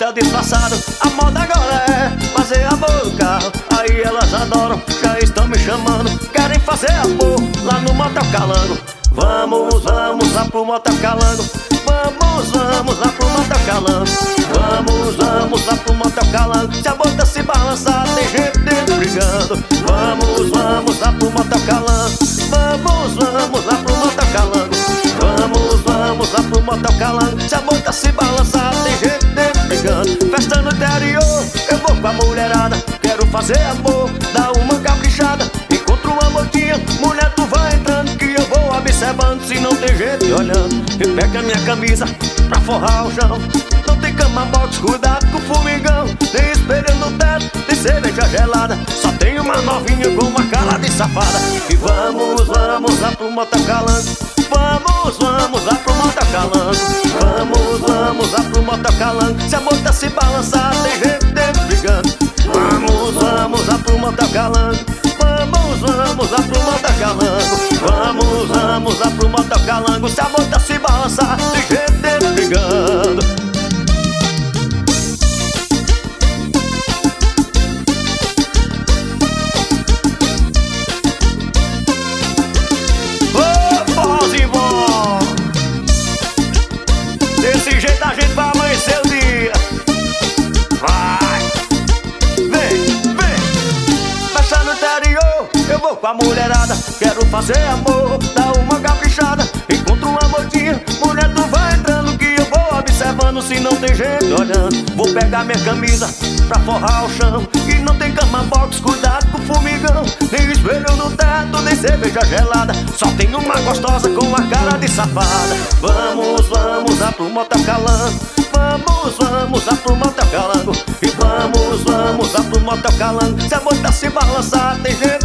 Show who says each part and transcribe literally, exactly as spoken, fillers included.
Speaker 1: motel disfarçado. A moda agora é fazer amor no carro. Aí elas adoram, já estão me chamando. Querem fazer amor lá no motel Calango. Vamos, vamos lá pro motel Calango. Vamos, vamos lá pro motel Calango. Vamos, vamos lá pro motel Calango. Se a bota se balançar, tem gente dentro brigando. Vamos, vamos lá pro motel Calango. Vamos, vamos lá pro motel Calango. Vamos, vamos lá pro motel Calango. Se a bota se balançar, tem gente dentro brigando. Festa no interior, eu vou com a mulherada. Quero fazer amor, dar uma caprichada. Encontro uma motinha, mulher tu vai entrando, que eu vou observando se não tem gente olhando. Eu pego a minha camisa pra forrar o chão. Não tem cama box, cuidado com o formigão. Tem espelho no teto, tem cerveja gelada. Só tem uma novinha com uma cara de safada. E vamos, vamos lá pro motel Calango. Vamos, vamos lá pro motel Calango. Vamos, vamos lá pro motel Calango. Se a moita se balançar, tem gente dentro brigando. Vamos, vamos lá pro motel Calango. Vamos, vamos lá pro motel Calango. Vamos, vamos lá pro motel Calango. Se a moita se balançar, tem gente dentro brigando. Desse jeito a gente vai amanhecer o dia. Vai, vem, vem. Festa no interior, eu vou com a mulherada. Quero fazer amor, dar uma caprichada. Encontro uma motinha, mulher tu vai entrando, que eu vou observando se não tem gente olhando. Vou pegar minha camisa pra forrar o chão. E não tem cama box, cuidado com o formigão. Nem espelho no teto, nem cerveja gelada. Só tem uma gostosa com a cara de safada. Vamos, vamos lá pro motel Calango. Vamos, vamos lá pro motel Calango. E vamos, vamos lá pro motel Calango. Se a moita se balançar, tem gente